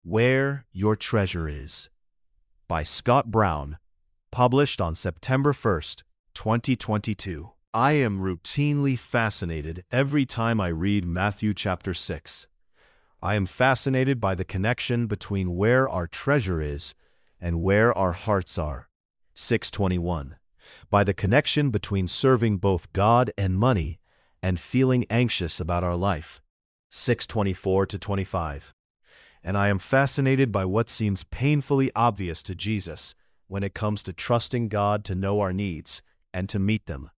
Where Your Treasure Is, by Scott Brown, published on September 1st, 2022. I am routinely fascinated every time I read Matthew chapter 6. I am fascinated by the connection between where our treasure is and where our hearts are. 6:21. By the connection between serving both God and money and feeling anxious about our life. 6:24-25. And I am fascinated by what seems painfully obvious to Jesus when it comes to trusting God to know our needs and to meet them.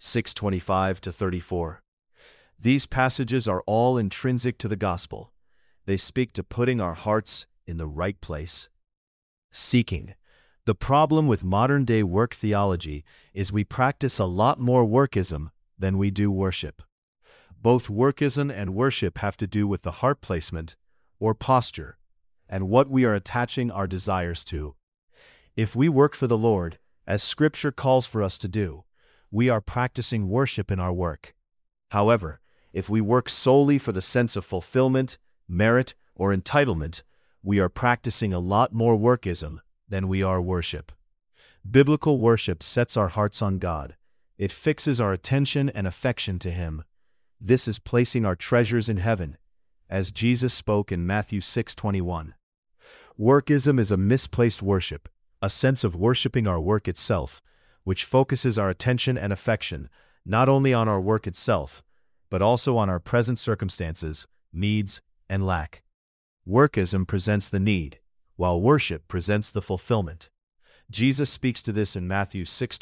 6:25-34. These passages are all intrinsic to the gospel. They speak to putting our hearts in the right place. Seeking. The problem with modern-day work theology is we practice a lot more workism than we do worship. Both workism and worship have to do with the heart placement, or posture, and what we are attaching our desires to. If we work for the Lord, as Scripture calls for us to do, we are practicing worship in our work. However, if we work solely for the sense of fulfillment, merit, or entitlement, we are practicing a lot more workism than we are worship. Biblical worship sets our hearts on God. It fixes our attention and affection to Him. This is placing our treasures in heaven, as Jesus spoke in Matthew 6:21. Workism is a misplaced worship, a sense of worshiping our work itself, which focuses our attention and affection not only on our work itself, but also on our present circumstances, needs, and lack. Workism presents the need, while worship presents the fulfillment. Jesus speaks to this in Matthew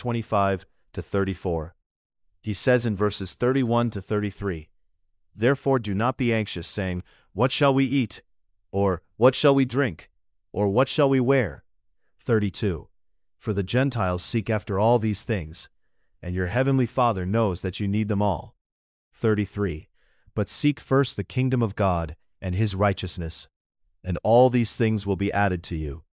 6:25-34. He says in verses 31-33, "Therefore do not be anxious, saying, 'What shall we eat?' Or 'What shall we drink?' Or 'What shall we wear?' 32. For the Gentiles seek after all these things, and your heavenly Father knows that you need them all. 33. But seek first the kingdom of God and His righteousness, and all these things will be added to you."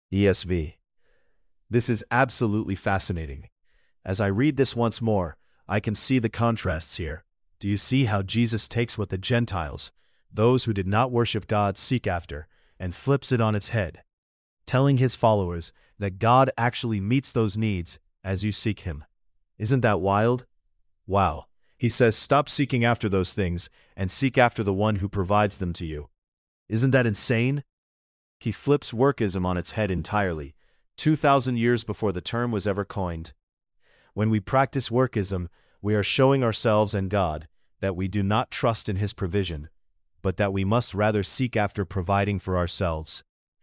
ESV. This is absolutely fascinating. As I read this once more, I can see the contrasts here. Do you see how Jesus takes what the Gentiles, those who did not worship God, seek after, and flips it on its head, telling His followers that God actually meets those needs as you seek Him? Isn't that wild? Wow. He says stop seeking after those things and seek after the one who provides them to you. Isn't that insane? He flips workism on its head entirely, 2,000 years before the term was ever coined. When we practice workism, we are showing ourselves and God that we do not trust in His provision, but that we must rather seek after providing for ourselves.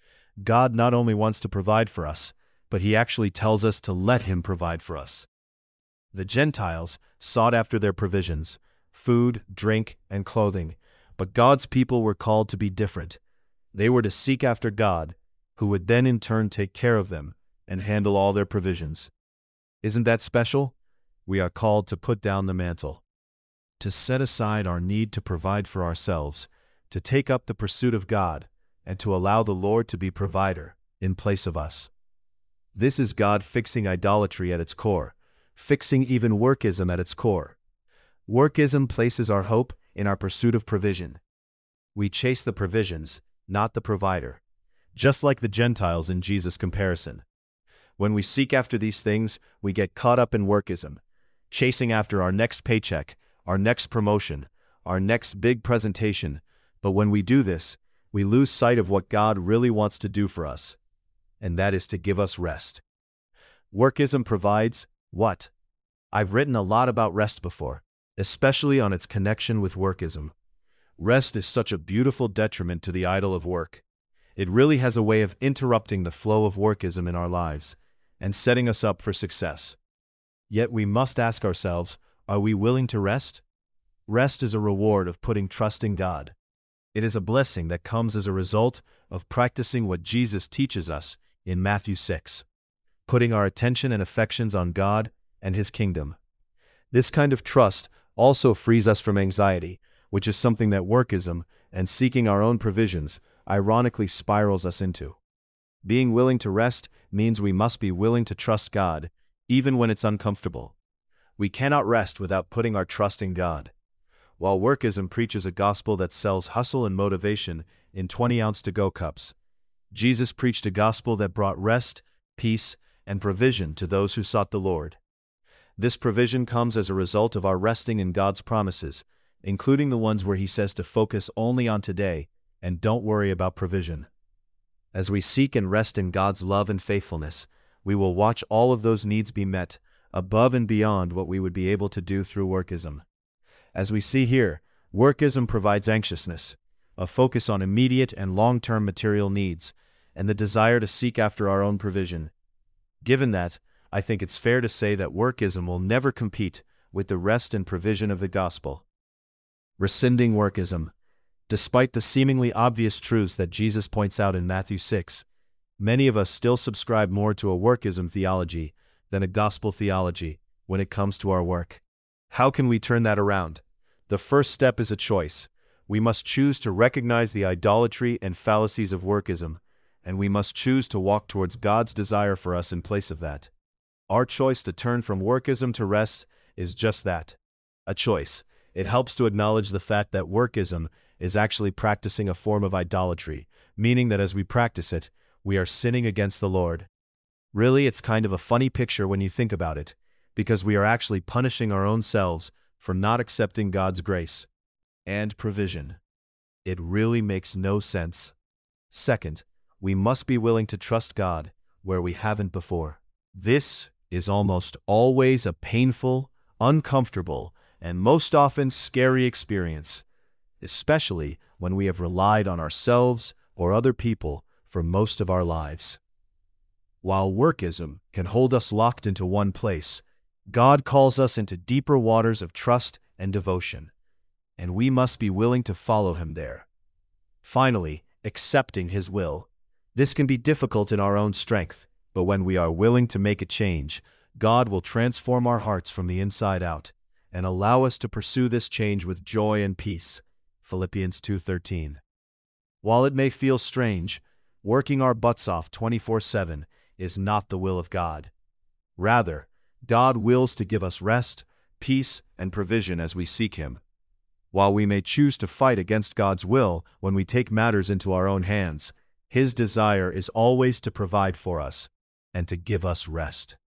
God not only wants to provide for us, but He actually tells us to let Him provide for us. The Gentiles sought after their provisions, food, drink, and clothing, but God's people were called to be different. They were to seek after God, who would then in turn take care of them and handle all their provisions. Isn't that special? We are called to put down the mantle, to set aside our need to provide for ourselves, to take up the pursuit of God, and to allow the Lord to be provider in place of us. This is God fixing idolatry at its core, fixing even workism at its core. Workism places our hope in our pursuit of provision. We chase the provisions, not the provider, just like the Gentiles in Jesus' comparison. When we seek after these things, we get caught up in workism, chasing after our next paycheck, our next promotion, our next big presentation. But when we do this, we lose sight of what God really wants to do for us, and that is to give us rest. Workism provides what? I've written a lot about rest before, especially on its connection with workism. Rest is such a beautiful detriment to the idol of work. It really has a way of interrupting the flow of workism in our lives and setting us up for success. Yet we must ask ourselves, are we willing to rest? Rest is a reward of putting trust in God. It is a blessing that comes as a result of practicing what Jesus teaches us in Matthew 6, putting our attention and affections on God and His kingdom. This kind of trust also frees us from anxiety, which is something that workism and seeking our own provisions ironically spirals us into. Being willing to rest means we must be willing to trust God, even when it's uncomfortable. We cannot rest without putting our trust in God. While workism preaches a gospel that sells hustle and motivation in 20-ounce to-go cups. Jesus preached a gospel that brought rest, peace, and provision to those who sought the Lord. This provision comes as a result of our resting in God's promises, including the ones where He says to focus only on today and don't worry about provision. As we seek and rest in God's love and faithfulness, we will watch all of those needs be met, above and beyond what we would be able to do through workism. As we see here, workism provides anxiousness, a focus on immediate and long-term material needs, and the desire to seek after our own provision. Given that, I think it's fair to say that workism will never compete with the rest and provision of the gospel. Rescinding workism. Despite the seemingly obvious truths that Jesus points out in Matthew 6, many of us still subscribe more to a workism theology than a gospel theology when it comes to our work. How can we turn that around? The first step is a choice. We must choose to recognize the idolatry and fallacies of workism, and we must choose to walk towards God's desire for us in place of that. Our choice to turn from workism to rest is just that, a choice. It helps to acknowledge the fact that workism is actually practicing a form of idolatry, meaning that as we practice it, we are sinning against the Lord. Really, it's kind of a funny picture when you think about it, because we are actually punishing our own selves for not accepting God's grace and provision. It really makes no sense. Second, we must be willing to trust God where we haven't before. This is almost always a painful, uncomfortable, and most often scary experience, especially when we have relied on ourselves or other people for most of our lives. While workism can hold us locked into one place, God calls us into deeper waters of trust and devotion, and we must be willing to follow Him there. Finally, accepting His will. This can be difficult in our own strength, but when we are willing to make a change, God will transform our hearts from the inside out and allow us to pursue this change with joy and peace. Philippians 2:13. While it may feel strange, working our butts off 24/7 is not the will of God. Rather, God wills to give us rest, peace, and provision as we seek Him. While we may choose to fight against God's will when we take matters into our own hands, His desire is always to provide for us and to give us rest.